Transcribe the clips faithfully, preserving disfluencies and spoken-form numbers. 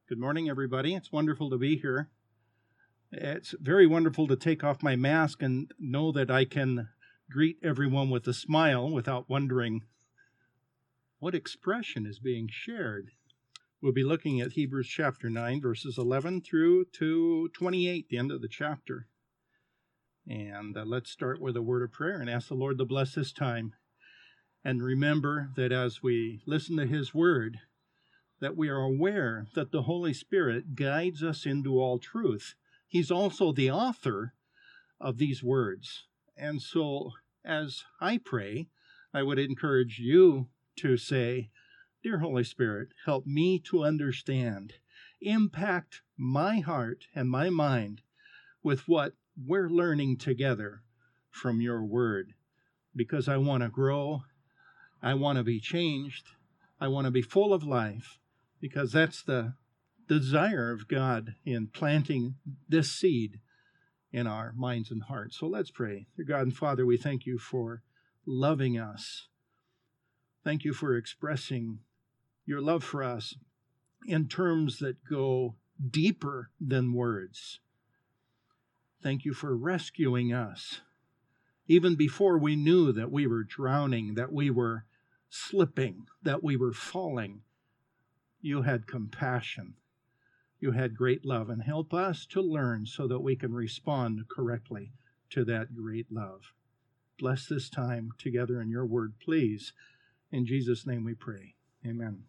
Good morning, everybody. It's wonderful to be here. It's very wonderful to take off my mask and know that I can greet everyone with a smile without wondering what expression is being shared. We'll be looking at Hebrews chapter nine, verses eleven through to twenty-eight, the end of the chapter. And uh, let's start with a word of prayer and ask the Lord to bless this time. And remember that as we listen to His word, that we are aware that the Holy Spirit guides us into all truth. He's also the author of these words. And so as I pray, I would encourage you to say, "Dear Holy Spirit, help me to understand. Impact my heart and my mind with what we're learning together from your word. Because I want to grow. I want to be changed. I want to be full of life. Because that's the desire of God in planting this seed in our minds and hearts." So let's pray. Dear God and Father, we thank you for loving us. Thank you for expressing your love for us in terms that go deeper than words. Thank you for rescuing us. Even before we knew that we were drowning, that we were slipping, that we were falling, you had compassion. You had great love, and help us to learn so that we can respond correctly to that great love. Bless this time together in your word, please. In Jesus' name we pray. Amen.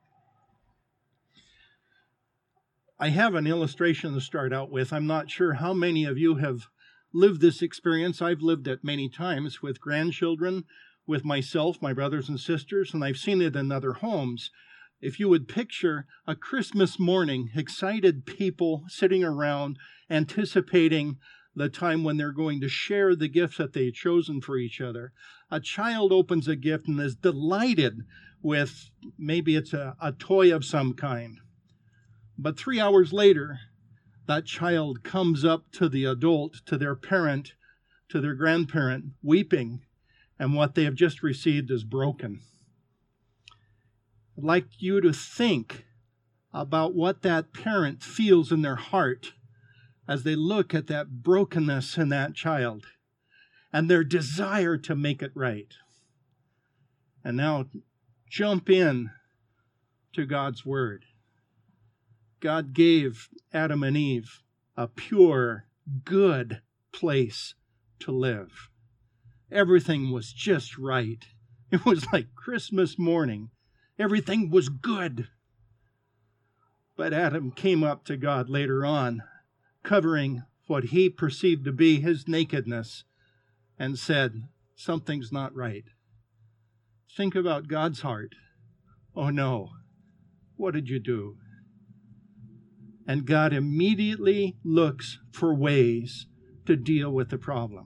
I have an illustration to start out with. I'm not sure how many of you have lived this experience. I've lived it many times with grandchildren, with myself, my brothers and sisters, and I've seen it in other homes. If you would picture a Christmas morning, excited people sitting around anticipating the time when they're going to share the gifts that they've chosen for each other. A child opens a gift and is delighted with, maybe it's a, a toy of some kind. But three hours later, that child comes up to the adult, to their parent, to their grandparent, weeping, and what they have just received is broken. I'd like you to think about what that parent feels in their heart as they look at that brokenness in that child and their desire to make it right. And now jump in to God's word. God gave Adam and Eve a pure, good place to live. Everything was just right. It was like Christmas morning. Everything was good. But Adam came up to God later on, covering what he perceived to be his nakedness, and said, "Something's not right." Think about God's heart. "Oh no, what did you do?" And God immediately looks for ways to deal with the problem.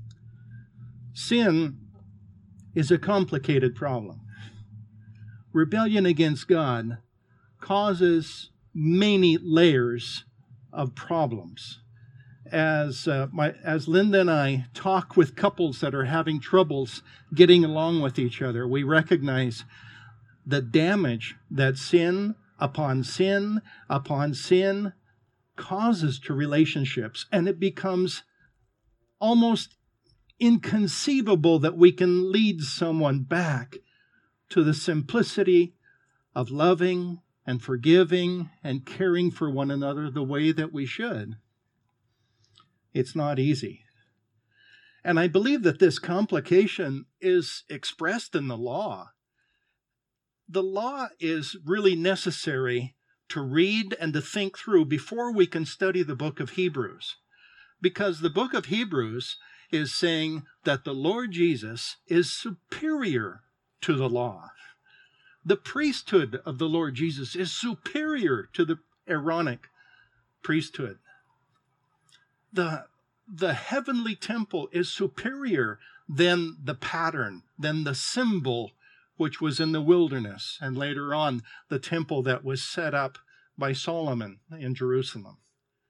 Sin is a complicated problem. Rebellion against God causes many layers of problems. As uh, my as Linda and I talk with couples that are having troubles getting along with each other, we recognize the damage that sin upon sin upon sin causes to relationships, and it becomes almost inconceivable that we can lead someone back to the simplicity of loving and forgiving and caring for one another the way that we should. It's not easy. And I believe that this complication is expressed in the law. The law is really necessary to read and to think through before we can study the book of Hebrews. Because the book of Hebrews is saying that the Lord Jesus is superior to the law. The priesthood of the Lord Jesus is superior to the Aaronic priesthood. The, the heavenly temple is superior than the pattern, than the symbol which was in the wilderness, and later on the temple that was set up by Solomon in Jerusalem.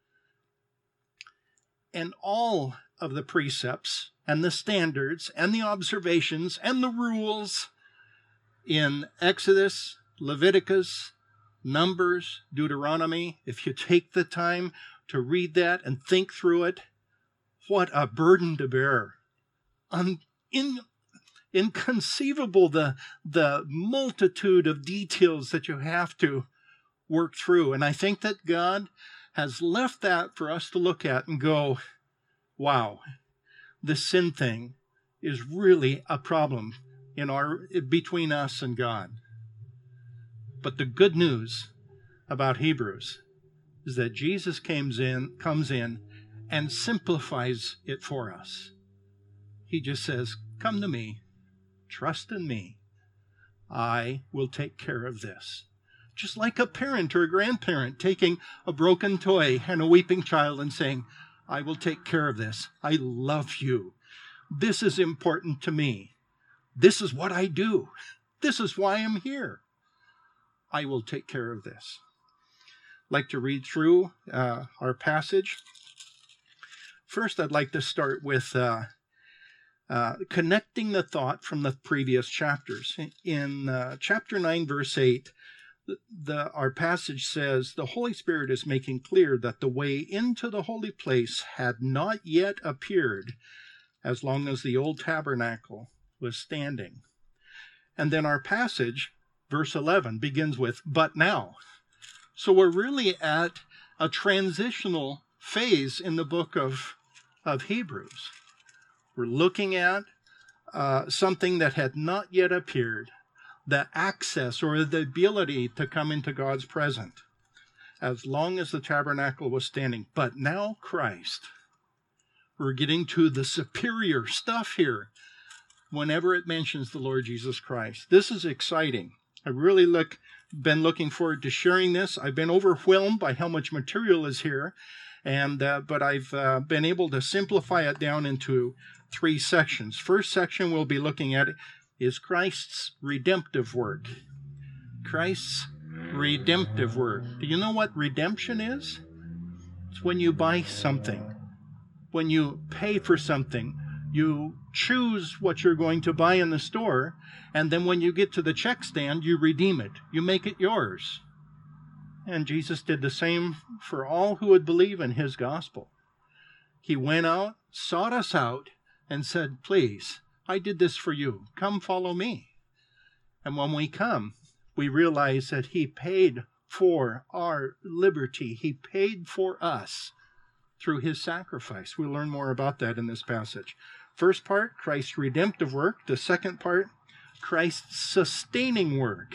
And all of the precepts and the standards and the observations and the rules in Exodus, Leviticus, Numbers, Deuteronomy, if you take the time to read that and think through it, what a burden to bear. Un, in, inconceivable the, the multitude of details that you have to work through. And I think that God has left that for us to look at and go, wow, this sin thing is really a problem in our between us and God. But the good news about Hebrews is that Jesus comes in, comes in and simplifies it for us. He just says, come to me, trust in me. I will take care of this. Just like a parent or a grandparent taking a broken toy and a weeping child and saying, I will take care of this. I love you. This is important to me. This is what I do. This is why I'm here. I will take care of this. I'd like to read through uh, our passage. First, I'd like to start with uh, uh, connecting the thought from the previous chapters. In uh, chapter nine, verse eight, the, the, our passage says, the Holy Spirit is making clear that the way into the holy place had not yet appeared as long as the old tabernacle was standing. And then our passage, verse eleven, begins with, but now. So we're really at a transitional phase in the book of, of Hebrews. We're looking at uh, something that had not yet appeared, the access or the ability to come into God's presence, as long as the tabernacle was standing. But now Christ. We're getting to the superior stuff here whenever it mentions the Lord Jesus Christ. This is exciting. I really look, been looking forward to sharing this. I've been overwhelmed by how much material is here, and uh, but I've uh, been able to simplify it down into three sections. First section we'll be looking at is Christ's redemptive work. Christ's redemptive work. Do you know what redemption is? It's when you buy something. When you pay for something, you choose what you're going to buy in the store, and then when you get to the check stand, you redeem it. You make it yours. And Jesus did the same for all who would believe in his gospel. He went out, sought us out, and said, please, I did this for you. Come follow me. And when we come, we realize that he paid for our liberty. He paid for us through his sacrifice. We'll learn more about that in this passage. First part, Christ's redemptive work. The second part, Christ's sustaining work.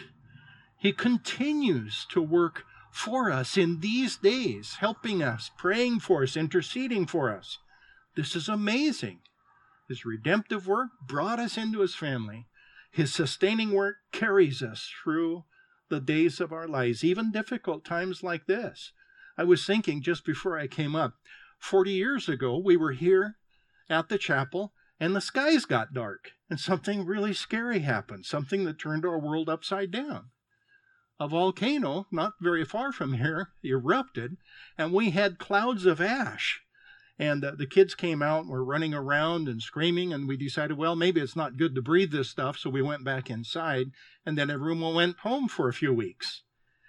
He continues to work for us in these days, helping us, praying for us, interceding for us. This is amazing. His redemptive work brought us into his family. His sustaining work carries us through the days of our lives, even difficult times like this. I was thinking just before I came up, forty years ago, we were here at the chapel, and the skies got dark, and something really scary happened, something that turned our world upside down. A volcano, not very far from here, erupted, and we had clouds of ash. And uh, the kids came out and were running around and screaming, and we decided, well, maybe it's not good to breathe this stuff, so we went back inside, and then everyone went home for a few weeks.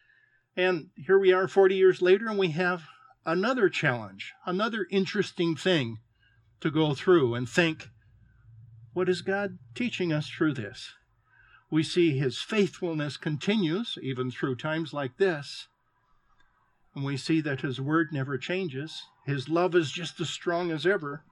And here we are forty years later, and we have another challenge, another interesting thing to go through and think, what is God teaching us through this? We see his faithfulness continues, even through times like this. And we see that his word never changes. His love is just as strong as ever.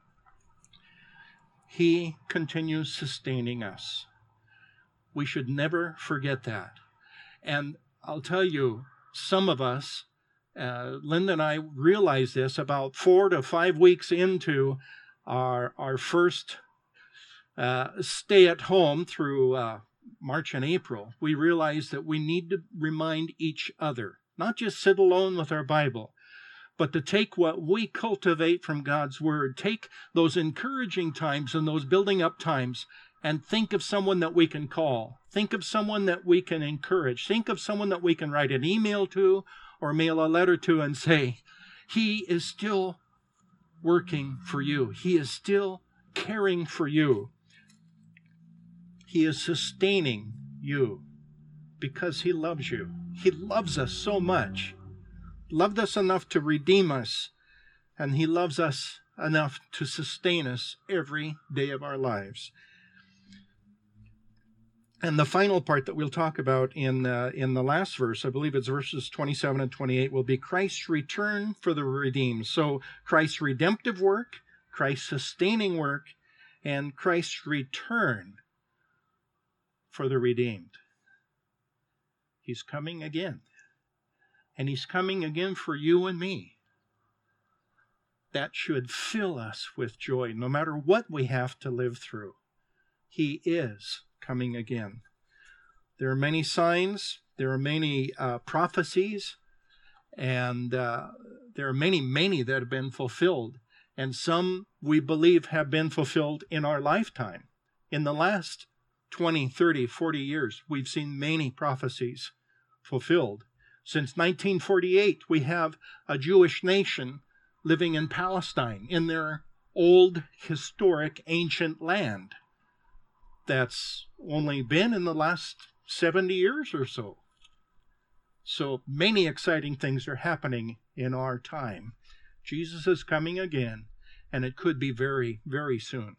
He continues sustaining us. We should never forget that. And I'll tell you, some of us, uh, Linda and I realized this about four to five weeks into our, our first uh, stay at home through uh, March and April. We realized that we need to remind each other, not just sit alone with our Bible, but to take what we cultivate from God's Word, take those encouraging times and those building up times, and think of someone that we can call. Think of someone that we can encourage. Think of someone that we can write an email to or mail a letter to and say, he is still working for you. He is still caring for you. He is sustaining you because he loves you. He loves us so much. Loved us enough to redeem us, and he loves us enough to sustain us every day of our lives. And the final part that we'll talk about in uh, in the last verse, I believe it's verses twenty-seven and twenty-eight, will be Christ's return for the redeemed. So Christ's redemptive work, Christ's sustaining work, and Christ's return for the redeemed. He's coming again. And he's coming again for you and me. That should fill us with joy, no matter what we have to live through. He is coming again. There are many signs, there are many uh, prophecies, and uh, there are many, many that have been fulfilled. And some, we believe, have been fulfilled in our lifetime. In the last twenty, thirty, forty years, we've seen many prophecies fulfilled. Since nineteen forty-eight, we have a Jewish nation living in Palestine, in their old, historic, ancient land. That's only been in the last seventy years or so. So many exciting things are happening in our time. Jesus is coming again, and it could be very, very soon.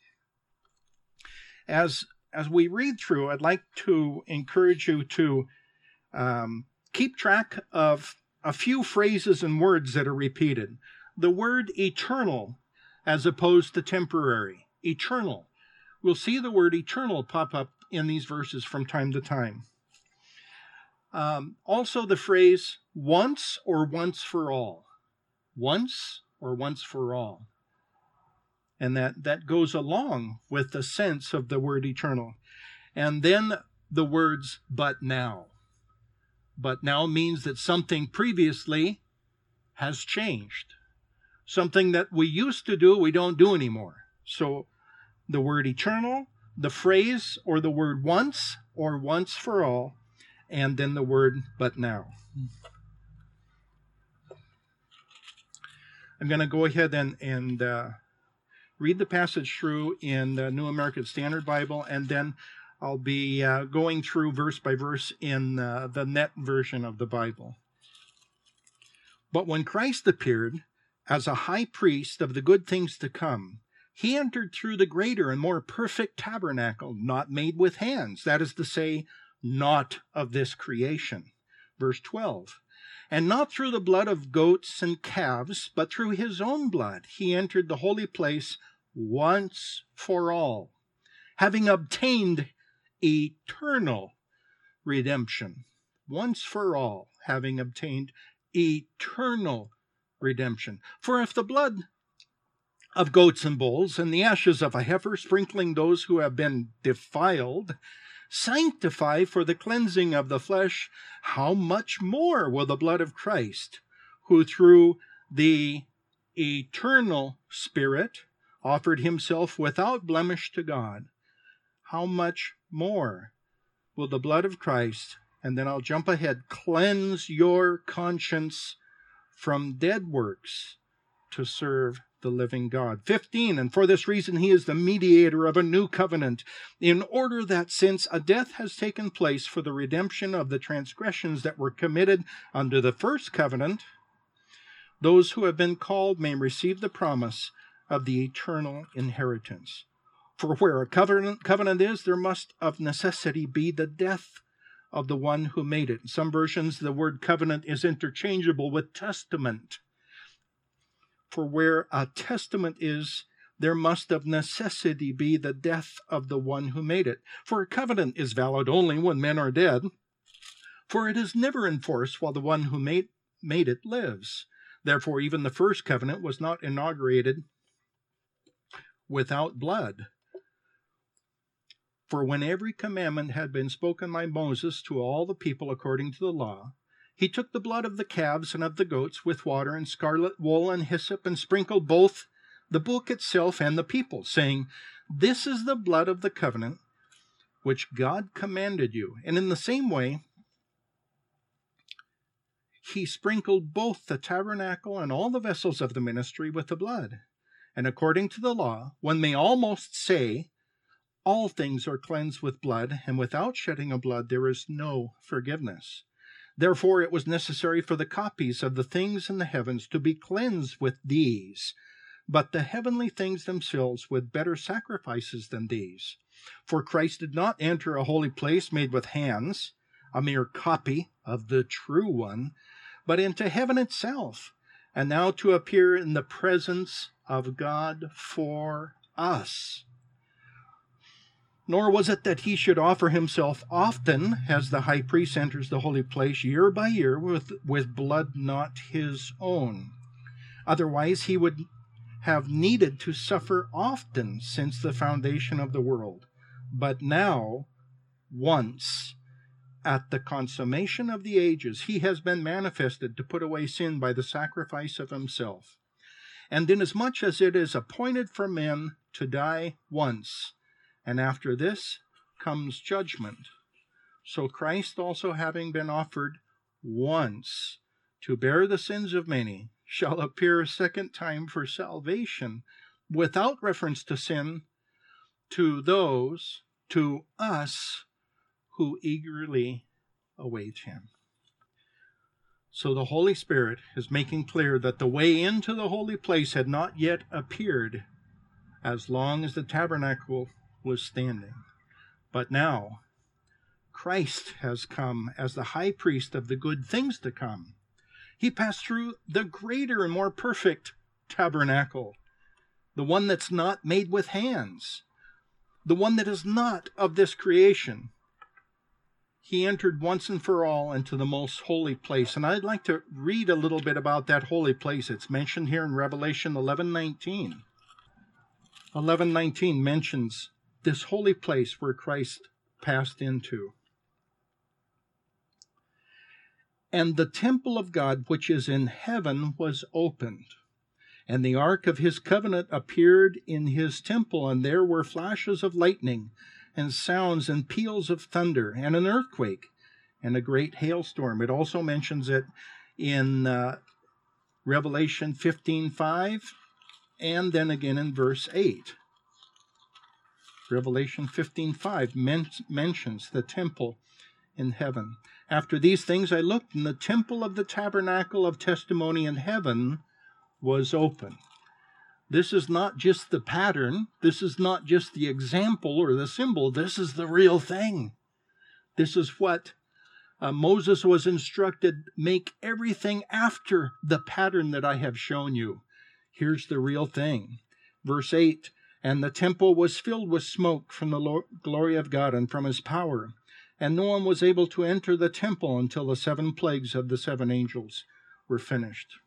As, as we read through, I'd like to encourage you to um, keep track of a few phrases and words that are repeated. The word eternal as opposed to temporary. Eternal. We'll see the word eternal pop up in these verses from time to time. Um, also the phrase once or once for all. Once or once for all. And that, that goes along with the sense of the word eternal. And then the words but now. But now means that something previously has changed. Something that we used to do, we don't do anymore. So the word eternal, the phrase or the word once or once for all, and then the word but now. I'm going to go ahead and, and uh, read the passage through in the New American Standard Bible, and then I'll be uh, going through verse by verse in uh, the Net version of the Bible. But when Christ appeared as a high priest of the good things to come, he entered through the greater and more perfect tabernacle, not made with hands, that is to say, not of this creation. Verse twelve. And not through the blood of goats and calves, but through his own blood he entered the holy place once for all, having obtained eternal redemption. Once for all, having obtained eternal redemption. For if the blood of goats and bulls and the ashes of a heifer, sprinkling those who have been defiled, sanctify for the cleansing of the flesh, how much more will the blood of Christ, who through the eternal Spirit offered himself without blemish to God, how much more will the blood of Christ, and then I'll jump ahead, cleanse your conscience from dead works to serve the living God. fifteen, and for this reason he is the mediator of a new covenant, in order that since a death has taken place for the redemption of the transgressions that were committed under the first covenant, those who have been called may receive the promise of the eternal inheritance. For where a covenant, covenant is, there must of necessity be the death of the one who made it. In some versions, the word covenant is interchangeable with testament. For where a testament is, there must of necessity be the death of the one who made it. For a covenant is valid only when men are dead, for it is never in force while the one who made, made it lives. Therefore, even the first covenant was not inaugurated without blood. For when every commandment had been spoken by Moses to all the people according to the law, he took the blood of the calves and of the goats with water and scarlet wool and hyssop, and sprinkled both the book itself and the people, saying, "This is the blood of the covenant which God commanded you." And in the same way, he sprinkled both the tabernacle and all the vessels of the ministry with the blood. And according to the law, one may almost say, all things are cleansed with blood, and without shedding of blood there is no forgiveness. Therefore it was necessary for the copies of the things in the heavens to be cleansed with these, but the heavenly things themselves with better sacrifices than these. For Christ did not enter a holy place made with hands, a mere copy of the true one, but into heaven itself, and now to appear in the presence of God for us. Nor was it that he should offer himself often, as the high priest enters the holy place year by year with, with blood not his own. Otherwise he would have needed to suffer often since the foundation of the world. But now, once, at the consummation of the ages, he has been manifested to put away sin by the sacrifice of himself. And inasmuch as it is appointed for men to die once, and after this comes judgment, so Christ also, having been offered once to bear the sins of many, shall appear a second time for salvation, without reference to sin, to those, to us, who eagerly await him. So the Holy Spirit is making clear that the way into the holy place had not yet appeared as long as the tabernacle was standing. But now Christ has come as the high priest of the good things to come. He passed through the greater and more perfect tabernacle, the one that's not made with hands, the one that is not of this creation. He entered once and for all into the most holy place. And I'd like to read a little bit about that holy place. It's mentioned here in Revelation eleven nineteen. eleven nineteen mentions this holy place where Christ passed into. And the temple of God which is in heaven was opened, and the ark of his covenant appeared in his temple, and there were flashes of lightning, and sounds and peals of thunder, and an earthquake, and a great hailstorm. It also mentions it in uh, Revelation fifteen five, and then again in verse eight. Revelation fifteen five men- mentions the temple in heaven. After these things I looked, and the temple of the tabernacle of testimony in heaven was open. This is not just the pattern. This is not just the example or the symbol. This is the real thing. This is what uh, Moses was instructed. Make everything after the pattern that I have shown you. Here's the real thing. Verse eight, and the temple was filled with smoke from the Lord, glory of God and from his power. And no one was able to enter the temple until the seven plagues of the seven angels were finished.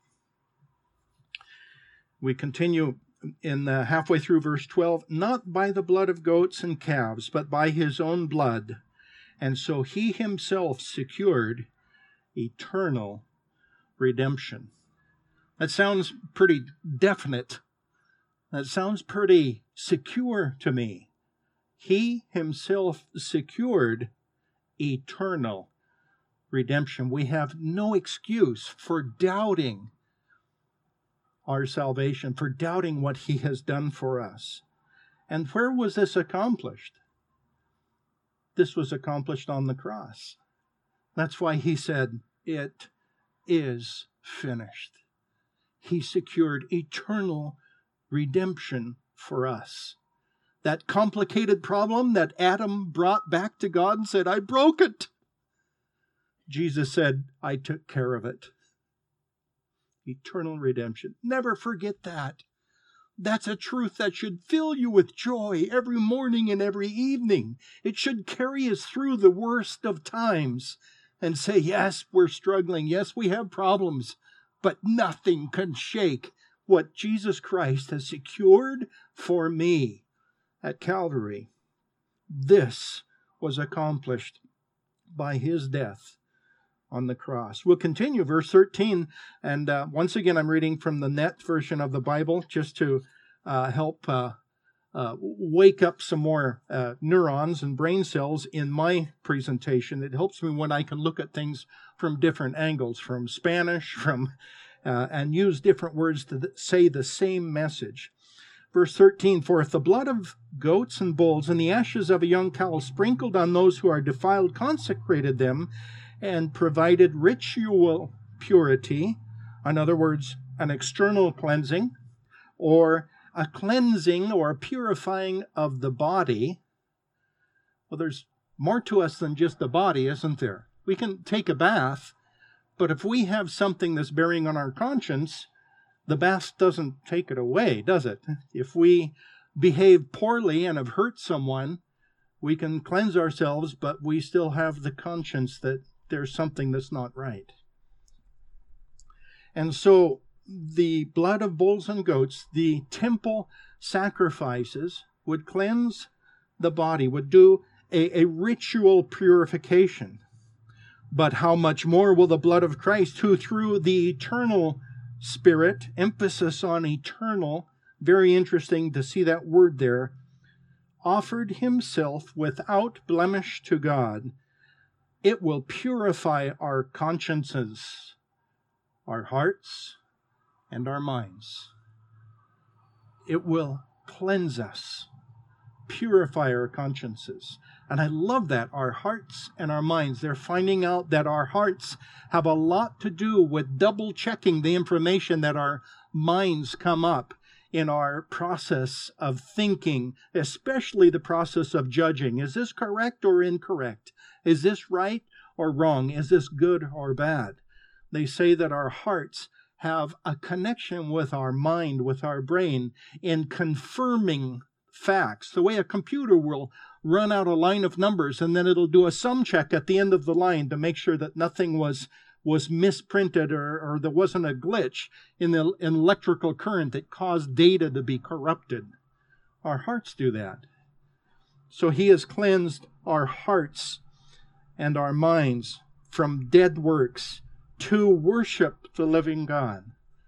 We continue in the halfway through verse twelve, not by the blood of goats and calves, but by his own blood. And so he himself secured eternal redemption. That sounds pretty definite. That sounds pretty secure to me. He himself secured eternal redemption. We have no excuse for doubting our salvation, for doubting what he has done for us. And where was this accomplished? This was accomplished on the cross. That's why he said, it is finished. He secured eternal redemption for us. That complicated problem that Adam brought back to God and said, I broke it. Jesus said, I took care of it. Eternal redemption. Never forget that. That's a truth that should fill you with joy every morning and every evening. It should carry us through the worst of times and say, yes, we're struggling. Yes, we have problems, but nothing can shake what Jesus Christ has secured for me at Calvary. This was accomplished by his death on the cross. We'll continue verse thirteen, and uh, once again I'm reading from the Net version of the Bible just to uh, help uh, uh, wake up some more uh, neurons and brain cells in my presentation. It helps me when I can look at things from different angles, from Spanish, from uh, and use different words to th- say the same message. Verse thirteen, for if the blood of goats and bulls and the ashes of a young cow sprinkled on those who are defiled consecrated them, and provided ritual purity, in other words, an external cleansing, or a cleansing or a purifying of the body. Well, there's more to us than just the body, isn't there? We can take a bath, but if we have something that's bearing on our conscience, the bath doesn't take it away, does it? If we behave poorly and have hurt someone, we can cleanse ourselves, but we still have the conscience that there's something that's not right. And so the blood of bulls and goats, the temple sacrifices, would cleanse the body, would do a, a ritual purification. But how much more will the blood of Christ, who through the eternal Spirit, emphasis on eternal, very interesting to see that word there, offered himself without blemish to God, it will purify our consciences, our hearts, and our minds. It will cleanse us, purify our consciences. And I love that, our hearts and our minds. They're finding out that our hearts have a lot to do with double checking the information that our minds come up in our process of thinking, especially the process of judging. Is this correct or incorrect? Is this right or wrong? Is this good or bad? They say that our hearts have a connection with our mind, with our brain, in confirming facts. The way a computer will run out a line of numbers and then it'll do a sum check at the end of the line to make sure that nothing was was misprinted or, or there wasn't a glitch in the in electrical current that caused data to be corrupted. Our hearts do that. So he has cleansed our hearts and our minds from dead works to worship the living God.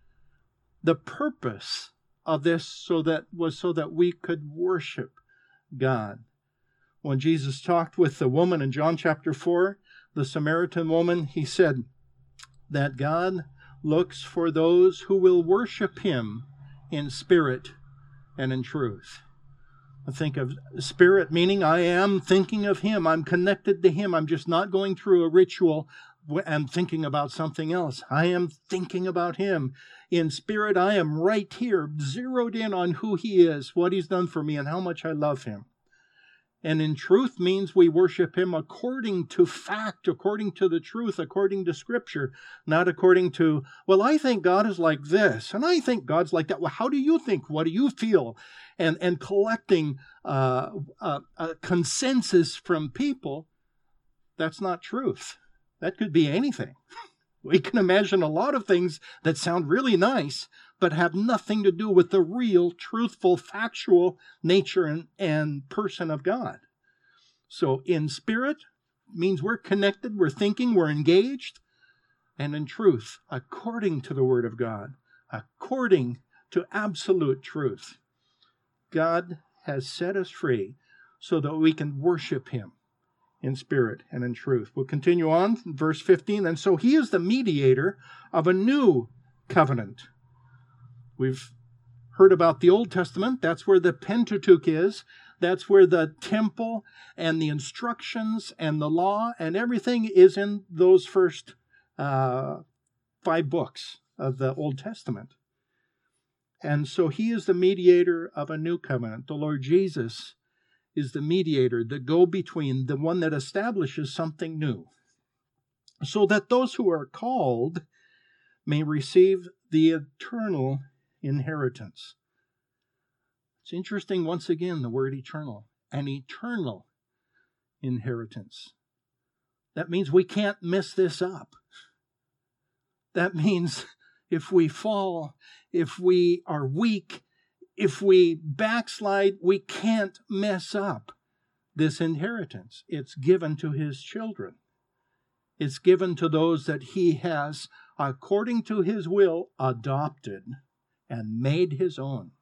The purpose of this so that was so that we could worship God. When Jesus talked with the woman in John chapter four, the Samaritan woman, he said that God looks for those who will worship him in spirit and in truth. I think of spirit meaning I am thinking of him. I'm connected to him. I'm just not going through a ritual and thinking about something else. I am thinking about him. In spirit, I am right here, zeroed in on who he is, what he's done for me, and how much I love him. And in truth means we worship him according to fact, according to the truth, according to Scripture, not according to, well, I think God is like this, and I think God's like that. Well, how do you think? What do you feel? And, and collecting uh, a, a consensus from people, that's not truth. That could be anything. We can imagine a lot of things that sound really nice, but have nothing to do with the real, truthful, factual nature and, and person of God. So in spirit means we're connected, we're thinking, we're engaged, and in truth, according to the Word of God, according to absolute truth. God has set us free so that we can worship him in spirit and in truth. We'll continue on, verse fifteen. And so he is the mediator of a new covenant. We've heard about the Old Testament. That's where the Pentateuch is. That's where the temple and the instructions and the law and everything is in those first uh, five books of the Old Testament. And so he is the mediator of a new covenant. The Lord Jesus is the mediator, the go-between, the one that establishes something new, so that those who are called may receive the eternal inheritance. It's interesting, once again, the word eternal, an eternal inheritance. That means we can't mess this up. That means if we fall, if we are weak, if we backslide, we can't mess up this inheritance. It's given to his children. It's given to those that he has, according to his will, adopted and made his own.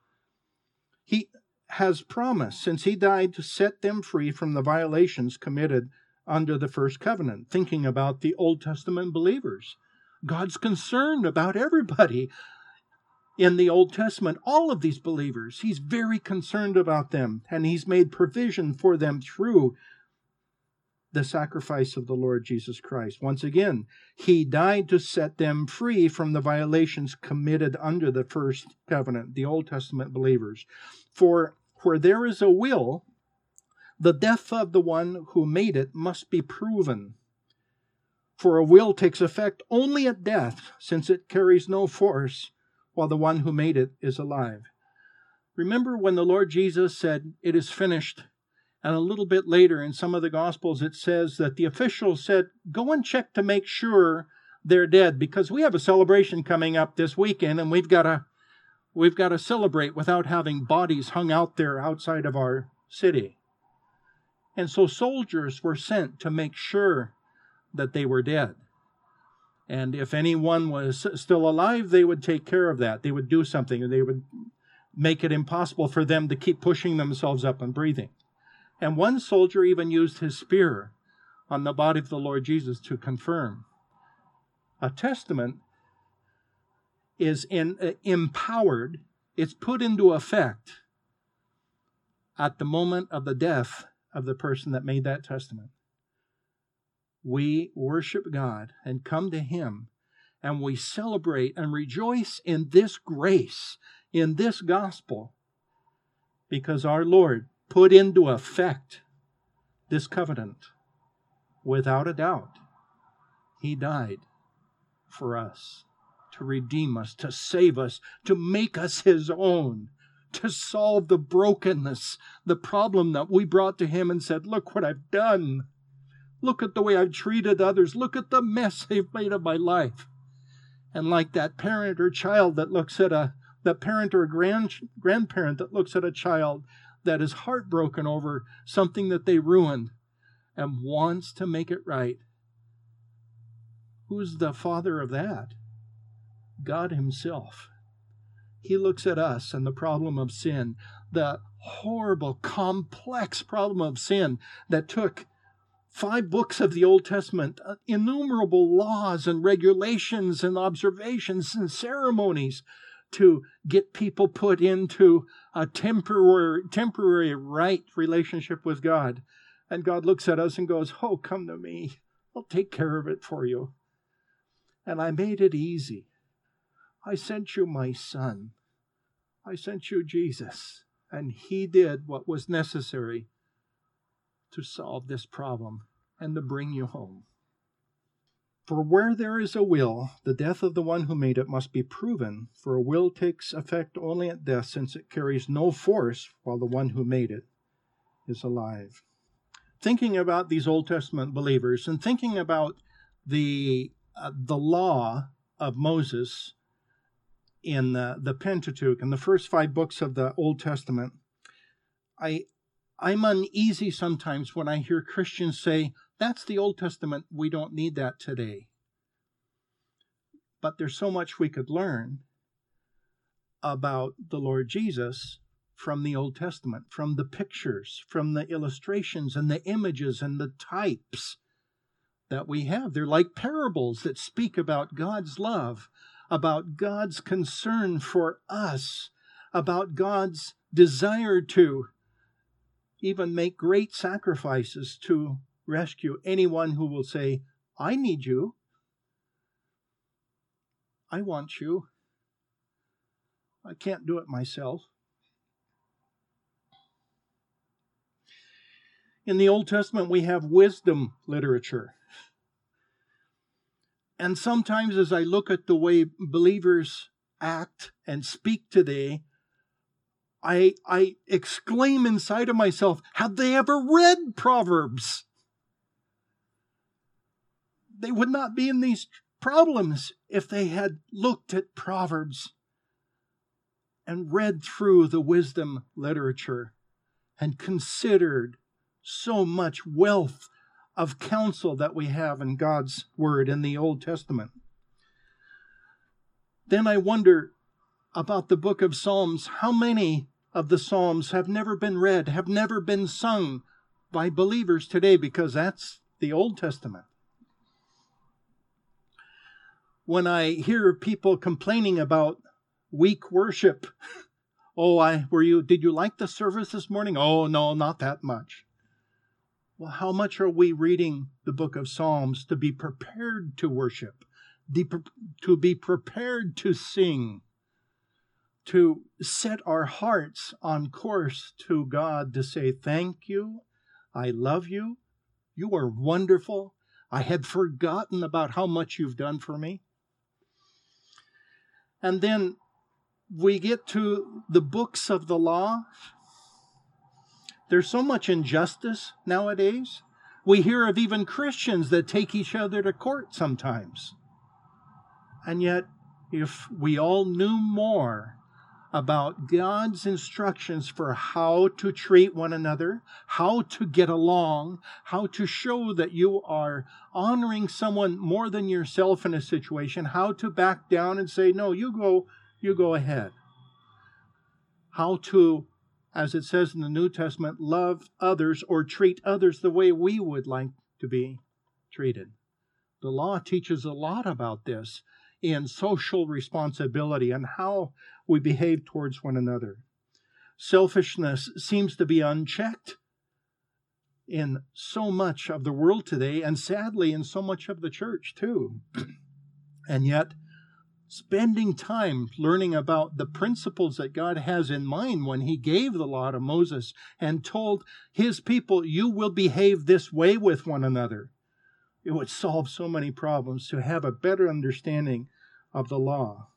He has promised, since he died, to set them free from the violations committed under the first covenant. Thinking about the Old Testament believers, God's concerned about everybody. In the Old Testament, all of these believers, he's very concerned about them, and he's made provision for them through the sacrifice of the Lord Jesus Christ. Once again, he died to set them free from the violations committed under the first covenant, the Old Testament believers. For where there is a will, the death of the one who made it must be proven. For a will takes effect only at death, since it carries no force while the one who made it is alive. Remember when the Lord Jesus said, "It is finished," and a little bit later in some of the Gospels it says that the officials said, "Go and check to make sure they're dead, because we have a celebration coming up this weekend, and we've got to we've got to celebrate without having bodies hung out there outside of our city." And so soldiers were sent to make sure that they were dead. And if anyone was still alive, they would take care of that. They would do something, and they would make it impossible for them to keep pushing themselves up and breathing. And one soldier even used his spear on the body of the Lord Jesus to confirm. A testament is in, uh, empowered, it's put into effect at the moment of the death of the person that made that testament. We worship God and come to Him, and we celebrate and rejoice in this grace, in this gospel, because our Lord put into effect this covenant. Without a doubt, He died for us, to redeem us, to save us, to make us His own, to solve the brokenness, the problem that we brought to Him and said, "Look what I've done. Look at the way I've treated others. Look at the mess they've made of my life." And like that parent or child that looks at a, the parent or grand, grandparent that looks at a child that is heartbroken over something that they ruined and wants to make it right. Who's the father of that? God Himself. He looks at us and the problem of sin, the horrible, complex problem of sin that took five books of the Old Testament, innumerable laws and regulations and observations and ceremonies to get people put into a temporary, temporary right relationship with God. And God looks at us and goes, "Oh, come to me. I'll take care of it for you. And I made it easy. I sent you my Son. I sent you Jesus. And He did what was necessary to solve this problem and to bring you home." For where there is a will, the death of the one who made it must be proven, for a will takes effect only at death, since it carries no force while the one who made it is alive. Thinking about these Old Testament believers and thinking about the uh, the law of Moses in the, the Pentateuch, in the first five books of the Old Testament, I I'm uneasy sometimes when I hear Christians say, "That's the Old Testament, we don't need that today." But there's so much we could learn about the Lord Jesus from the Old Testament, from the pictures, from the illustrations and the images and the types that we have. They're like parables that speak about God's love, about God's concern for us, about God's desire to even make great sacrifices to rescue anyone who will say, "I need you. I want you. I can't do it myself." In the Old Testament, we have wisdom literature. And sometimes as I look at the way believers act and speak today, I, I exclaim inside of myself, have they ever read Proverbs? They would not be in these problems if they had looked at Proverbs and read through the wisdom literature and considered so much wealth of counsel that we have in God's Word in the Old Testament. Then I wonder about the book of Psalms. How many of the Psalms have never been read, have never been sung by believers today, because that's the Old Testament? When I hear people complaining about weak worship, oh, I were you did you like the service this morning? Oh, no, not that much. Well, how much are we reading the book of Psalms to be prepared to worship, to be prepared to sing, to set our hearts on course to God to say, thank you, I love you, you are wonderful, I had forgotten about how much you've done for me. And then we get to the books of the law. There's so much injustice nowadays. We hear of even Christians that take each other to court sometimes. And yet, if we all knew more about God's instructions for how to treat one another, how to get along, how to show that you are honoring someone more than yourself in a situation, how to back down and say, no, you go, you go ahead. How to, as it says in the New Testament, love others or treat others the way we would like to be treated. The law teaches a lot about this in social responsibility and how we behave towards one another. Selfishness seems to be unchecked in so much of the world today, and sadly in so much of the church too. And yet, spending time learning about the principles that God has in mind when He gave the law to Moses and told His people, you will behave this way with one another, it would solve so many problems to have a better understanding of the law.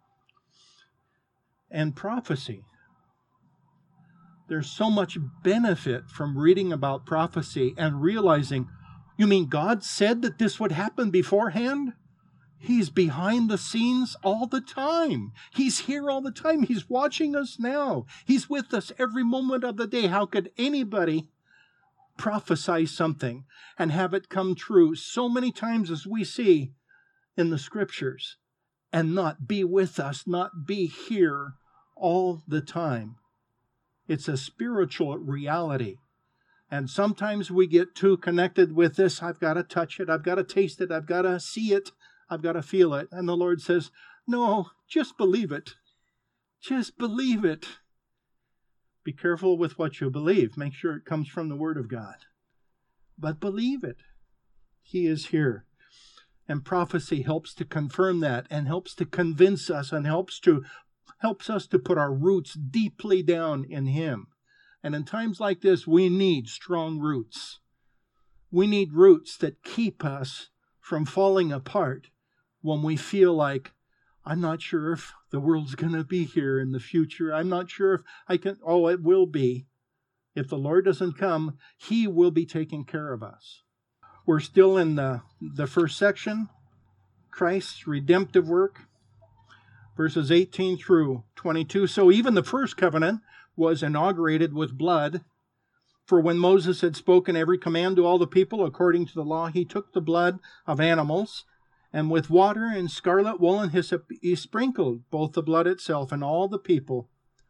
And prophecy. There's so much benefit from reading about prophecy and realizing, you mean God said that this would happen beforehand? He's behind the scenes all the time. He's here all the time. He's watching us now. He's with us every moment of the day. How could anybody prophesy something and have it come true so many times as we see in the Scriptures and not be with us, not be here all the time? It's a spiritual reality. And sometimes we get too connected with this. I've got to touch it. I've got to taste it. I've got to see it. I've got to feel it. And the Lord says, no, just believe it. Just believe it. Be careful with what you believe. Make sure it comes from the Word of God. But believe it. He is here. And prophecy helps to confirm that and helps to convince us and helps to helps us to put our roots deeply down in Him. And in times like this, we need strong roots. We need roots that keep us from falling apart when we feel like, I'm not sure if the world's going to be here in the future. I'm not sure if I can. Oh, it will be. If the Lord doesn't come, He will be taking care of us. We're still in the, the first section, Christ's redemptive work, verses eighteen through twenty-two. So even the first covenant was inaugurated with blood. For when Moses had spoken every command to all the people according to the law, he took the blood of animals, and with water and scarlet wool and hyssop he sprinkled both the blood itself and all the people,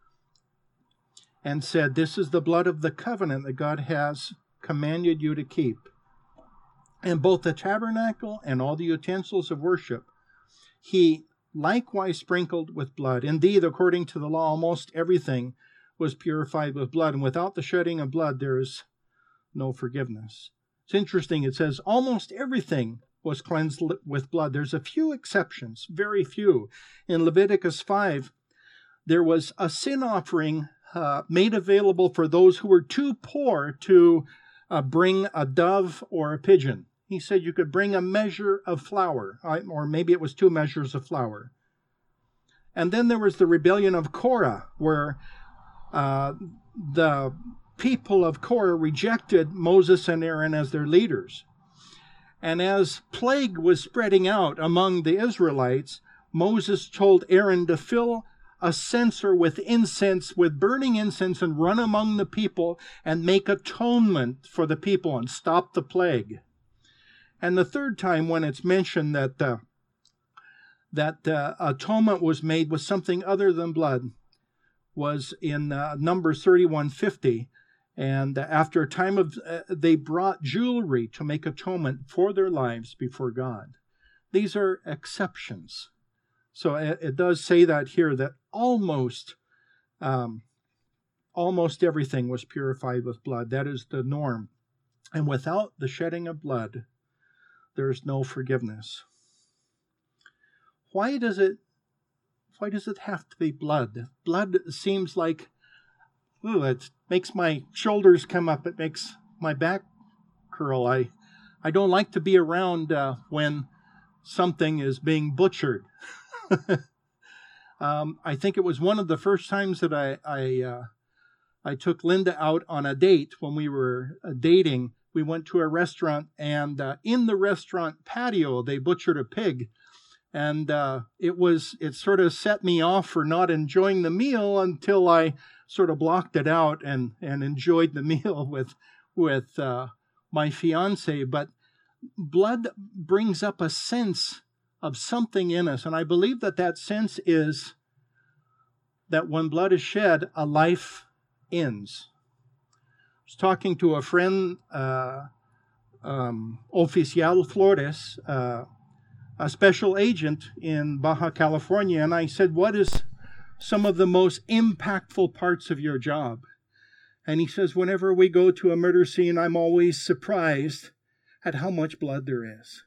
and said, this is the blood of the covenant that God has commanded you to keep. And both the tabernacle and all the utensils of worship he likewise sprinkled with blood. Indeed, according to the law, almost everything was purified with blood, and without the shedding of blood there is no forgiveness. It's interesting, it says almost everything was cleansed with blood. There's a few exceptions, very few. In Leviticus five, there was a sin offering uh, made available for those who were too poor to uh, bring a dove or a pigeon. He said you could bring a measure of flour, or maybe it was two measures of flour. And then there was the rebellion of Korah, where uh, the people of Korah rejected Moses and Aaron as their leaders. And as plague was spreading out among the Israelites, Moses told Aaron to fill a censer with incense, with burning incense, and run among the people and make atonement for the people and stop the plague. And the third time when it's mentioned that uh, that uh, atonement was made with something other than blood was in uh, Numbers thirty-one fifty. And after a time of, uh, they brought jewelry to make atonement for their lives before God. These are exceptions. So it, it does say that here, that almost, um, almost everything was purified with blood. That is the norm. And without the shedding of blood, there is no forgiveness. Why does it why does it have to be blood? Blood seems like, ooh, it makes my shoulders come up. It makes my back curl. I, I don't like to be around uh, when something is being butchered. um, I think it was one of the first times that I I, uh, I took Linda out on a date when we were uh, dating. We went to a restaurant, and uh, in the restaurant patio, they butchered a pig. And uh, it was it sort of set me off for not enjoying the meal until I sort of blocked it out and, and enjoyed the meal with with uh, my fiance. But blood brings up a sense of something in us, and I believe that that sense is that when blood is shed, a life ends. I was talking to a friend, uh, um, Oficial Flores, uh, a special agent in Baja California, and I said, what is some of the most impactful parts of your job? And he says, whenever we go to a murder scene, I'm always surprised at how much blood there is.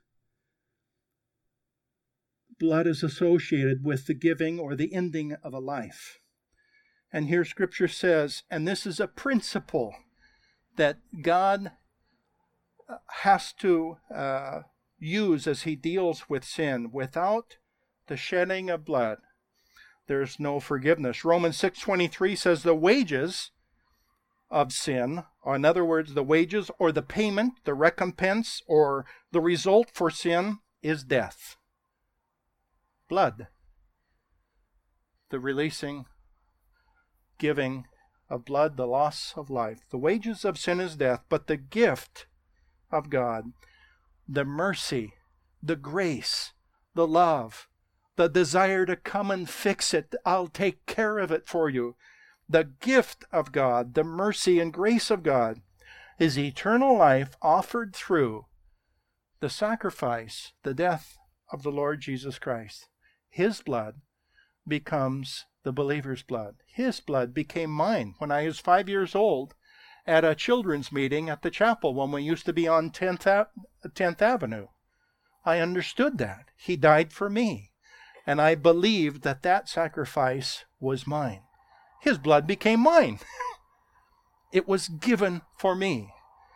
Blood is associated with the giving or the ending of a life. And here Scripture says, and this is a principle that God has to uh, use as he deals with sin. Without the shedding of blood, there's no forgiveness. Romans six twenty-three says the wages of sin, or in other words, the wages or the payment, the recompense or the result for sin is death. Blood. The releasing, giving of blood, the loss of life. The wages of sin is death, but the gift of God, the mercy, the grace, the love, the desire to come and fix it, I'll take care of it for you. The gift of God, the mercy and grace of God, is eternal life offered through the sacrifice, the death of the Lord Jesus Christ. His blood becomes the believer's blood. His blood became mine when I was five years old at a children's meeting at the chapel when we used to be on tenth Avenue. I understood that. He died for me. And I believed that that sacrifice was mine. His blood became mine. It was given for me.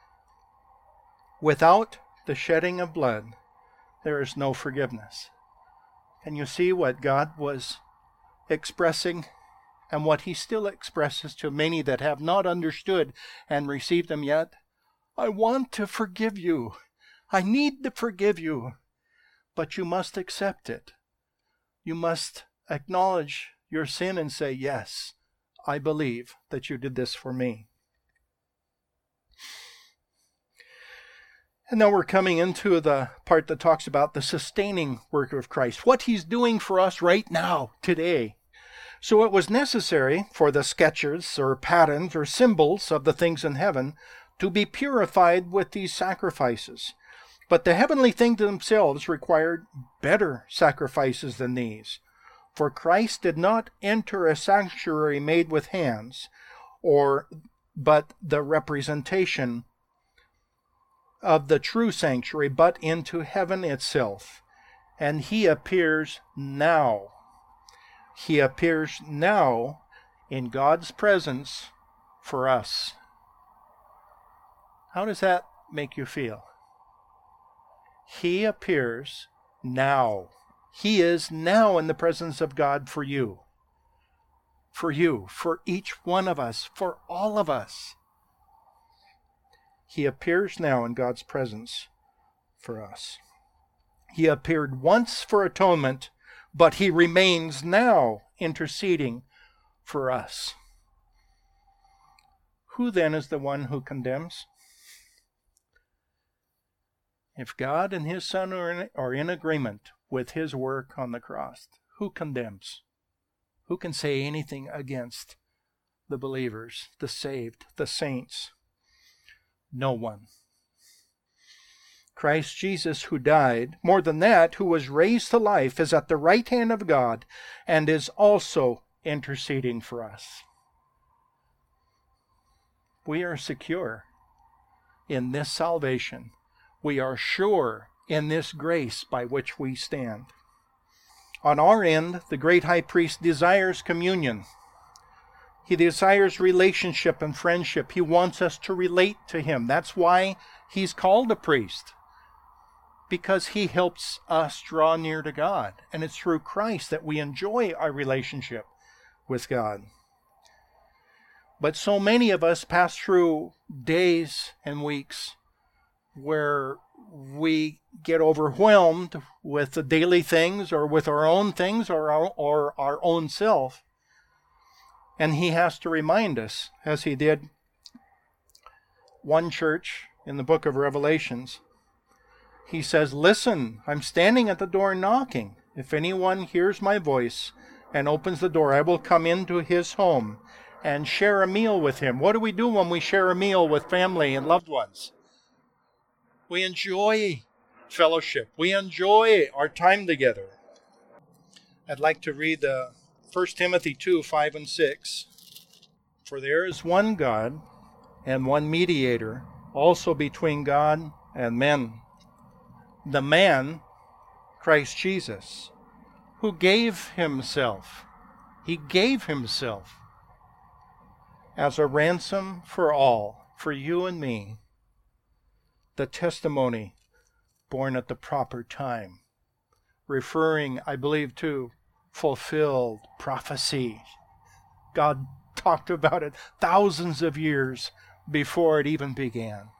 Without the shedding of blood, there is no forgiveness. Can you see what God was expressing and what he still expresses to many that have not understood and received him yet? I want to forgive you. I need to forgive you. But you must accept it. You must acknowledge your sin and say, yes, I believe that you did this for me. And now we're coming into the part that talks about the sustaining work of Christ, what he's doing for us right now, today. So it was necessary for the sketches or patterns or symbols of the things in heaven to be purified with these sacrifices. But the heavenly things themselves required better sacrifices than these. For Christ did not enter a sanctuary made with hands, or but the representation of the true sanctuary, but into heaven itself. And he appears now. He appears now in God's presence for us. How does that make you feel? He appears now. He is now in the presence of God for you. For you, for each one of us, for all of us. He appears now in God's presence for us. He appeared once for atonement, but he remains now interceding for us. Who then is the one who condemns? If God and his Son are in, are in agreement with his work on the cross, who condemns? Who can say anything against the believers, the saved, the saints? No one. Christ Jesus, who died, more than that, who was raised to life, is at the right hand of God and is also interceding for us. We are secure in this salvation. We are sure in this grace by which we stand. On our end, the great high priest desires communion. He desires relationship and friendship. He wants us to relate to him. That's why he's called a priest, because he helps us draw near to God. And it's through Christ that we enjoy our relationship with God. But so many of us pass through days and weeks where we get overwhelmed with the daily things or with our own things or our, or our own self. And he has to remind us, as he did one church in the book of Revelations. He says, "Listen, I'm standing at the door knocking. If anyone hears my voice and opens the door, I will come into his home and share a meal with him." What do we do when we share a meal with family and loved ones? We enjoy fellowship. We enjoy our time together. I'd like to read uh, First Timothy two, five and six. "For there is one God and one mediator, also between God and men, the man, Christ Jesus, who gave himself, he gave himself as a ransom for all, for you and me, the testimony born at the proper time," referring, I believe, to fulfilled prophecy. God talked about it thousands of years before it even began.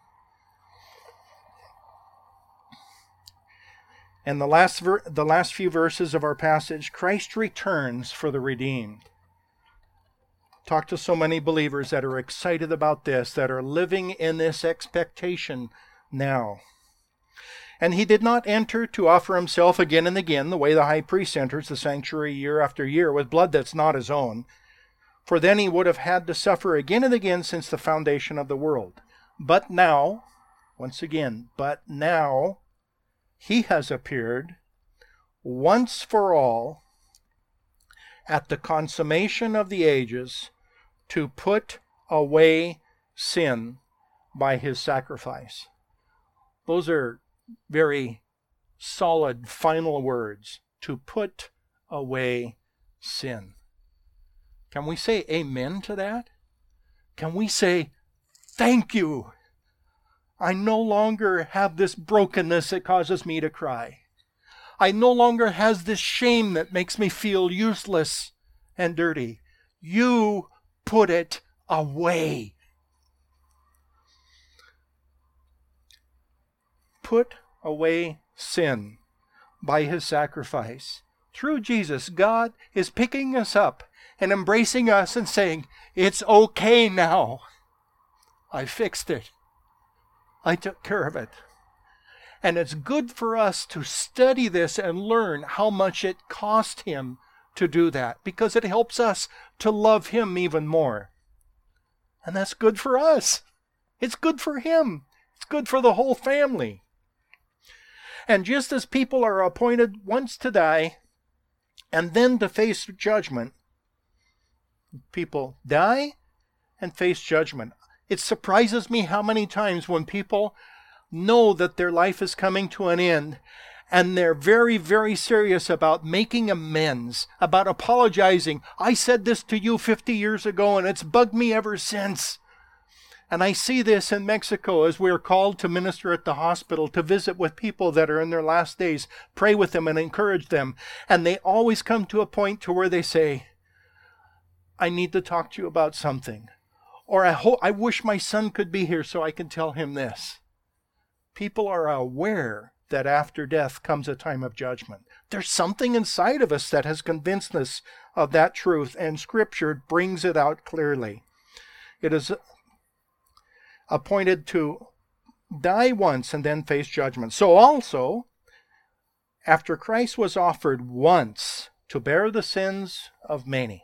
And the last ver- the last few verses of our passage, Christ returns for the redeemed. Talk to so many believers that are excited about this, that are living in this expectation now. "And he did not enter to offer himself again and again, the way the high priest enters the sanctuary year after year with blood that's not his own. For then he would have had to suffer again and again since the foundation of the world. But now," once again, "but now he has appeared once for all at the consummation of the ages to put away sin by his sacrifice." Those are very solid final words. To put away sin. Can we say amen to that? Can we say, thank you? I no longer have this brokenness that causes me to cry. I no longer have this shame that makes me feel useless and dirty. You put it away. Put away sin by his sacrifice. Through Jesus, God is picking us up and embracing us and saying, it's okay now. I fixed it. I took care of it. And it's good for us to study this and learn how much it cost him to do that, because it helps us to love him even more. And that's good for us. It's good for him. It's good for the whole family. And just as people are appointed once to die and then to face judgment, people die and face judgment. It surprises me how many times when people know that their life is coming to an end and they're very, very serious about making amends, about apologizing. I said this to you fifty years ago and it's bugged me ever since. And I see this in Mexico as we're called to minister at the hospital, to visit with people that are in their last days, pray with them and encourage them. And they always come to a point to where they say, I need to talk to you about something. Or I, ho- I wish my son could be here so I can tell him this. People are aware that after death comes a time of judgment. There's something inside of us that has convinced us of that truth, and Scripture brings it out clearly. It is appointed to die once and then face judgment. So also, after Christ was offered once to bear the sins of many,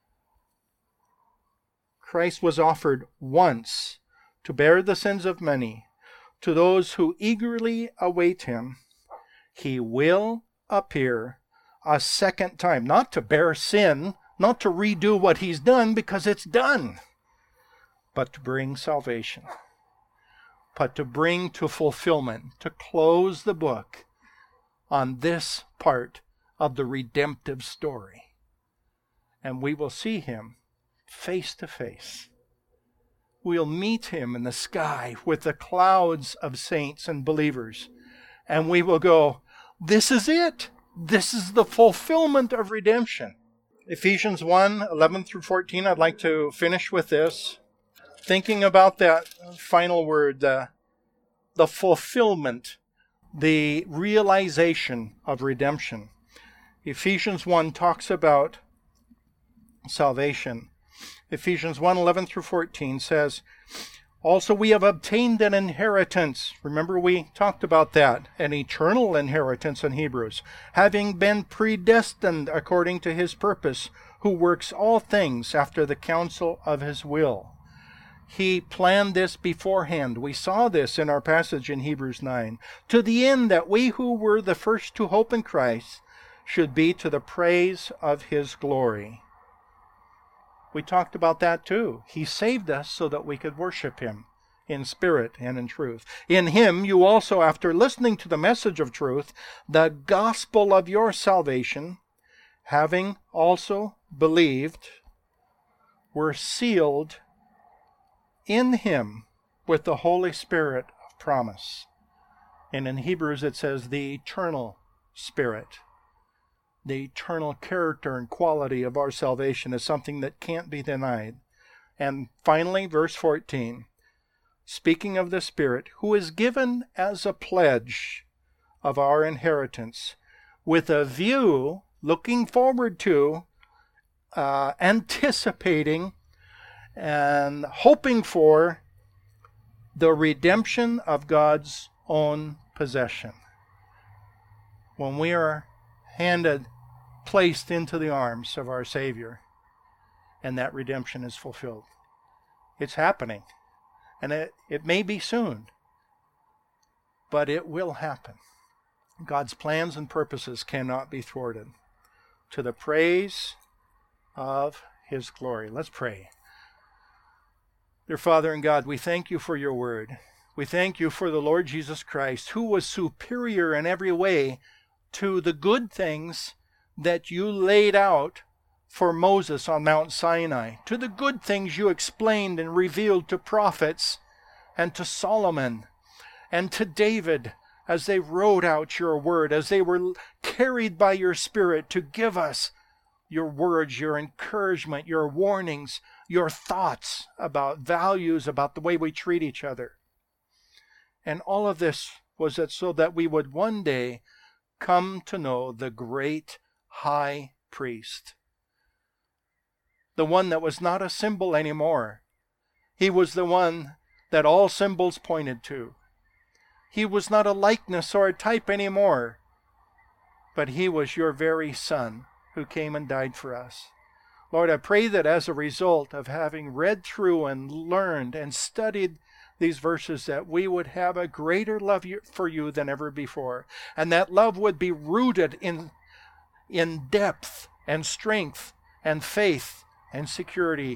Christ was offered once to bear the sins of many. To those who eagerly await him, he will appear a second time, not to bear sin, not to redo what he's done because it's done, but to bring salvation. but to bring to fulfillment, to close the book on this part of the redemptive story. And we will see him face to face. We'll meet him in the sky with the clouds of saints and believers. And we will go, this is it. This is the fulfillment of redemption. Ephesians one, eleven through fourteen, I'd like to finish with this. Thinking about that final word, uh, the fulfillment, the realization of redemption. Ephesians one talks about salvation. Ephesians one, eleven through fourteen says, also we have obtained an inheritance. Remember we talked about that. An eternal inheritance in Hebrews. Having been predestined according to his purpose, who works all things after the counsel of his will. He planned this beforehand. We saw this in our passage in Hebrews nine. To the end that we who were the first to hope in Christ should be to the praise of his glory. We talked about that too. He saved us so that we could worship him in spirit and in truth. In him you also, after listening to the message of truth, the gospel of your salvation, having also believed, were sealed in him with the Holy Spirit of promise. And in Hebrews it says the eternal Spirit. The eternal character and quality of our salvation is something that can't be denied. And finally, verse fourteen, speaking of the Spirit, who is given as a pledge of our inheritance, with a view, looking forward to, uh, anticipating, and hoping for the redemption of God's own possession. When we are handed, placed into the arms of our Savior, and that redemption is fulfilled. It's happening. And it, it may be soon, but it will happen. God's plans and purposes cannot be thwarted. To the praise of his glory. Let's pray. Dear Father and God, we thank you for your word. We thank you for the Lord Jesus Christ, who was superior in every way to the good things that you laid out for Moses on Mount Sinai, to the good things you explained and revealed to prophets and to Solomon and to David as they wrote out your word, as they were carried by your Spirit to give us your words, your encouragement, your warnings, your thoughts about values, about the way we treat each other. And all of this was that so that we would one day come to know the great high priest. The one that was not a symbol anymore. He was the one that all symbols pointed to. He was not a likeness or a type anymore, but he was your very Son who came and died for us. Lord, I pray that as a result of having read through and learned and studied these verses, that we would have a greater love for you than ever before. And that love would be rooted in, in depth and strength and faith and security.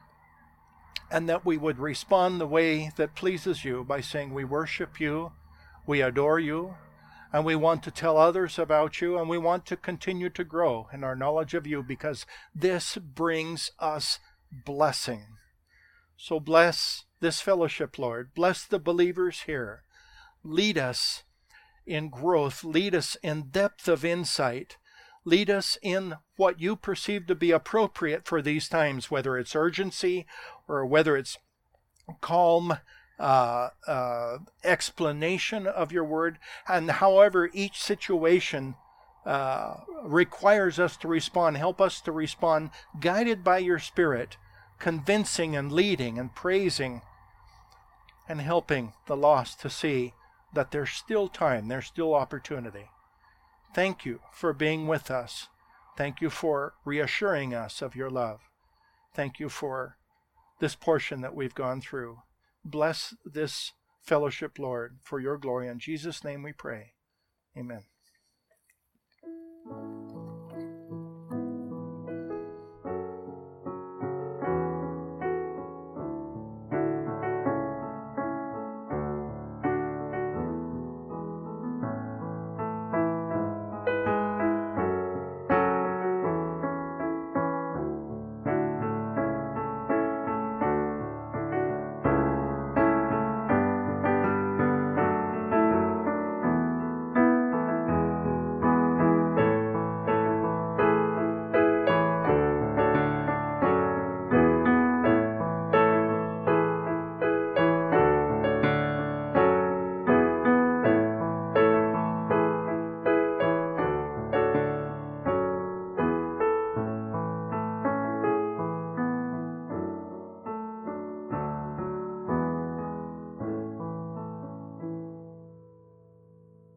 And that we would respond the way that pleases you by saying we worship you, we adore you, and we want to tell others about you, and we want to continue to grow in our knowledge of you, because this brings us blessing. So bless this fellowship, Lord. Bless the believers here. Lead us in growth. Lead us in depth of insight. Lead us in what you perceive to be appropriate for these times, whether it's urgency or whether it's calm uh, uh, explanation of your word. And however each situation uh, requires us to respond, help us to respond guided by your Spirit, convincing and leading and praising and helping the lost to see that there's still time, there's still opportunity. Thank you for being with us. Thank you for reassuring us of your love. Thank you for this portion that we've gone through. Bless this fellowship, Lord, for your glory. In Jesus' name we pray. Amen.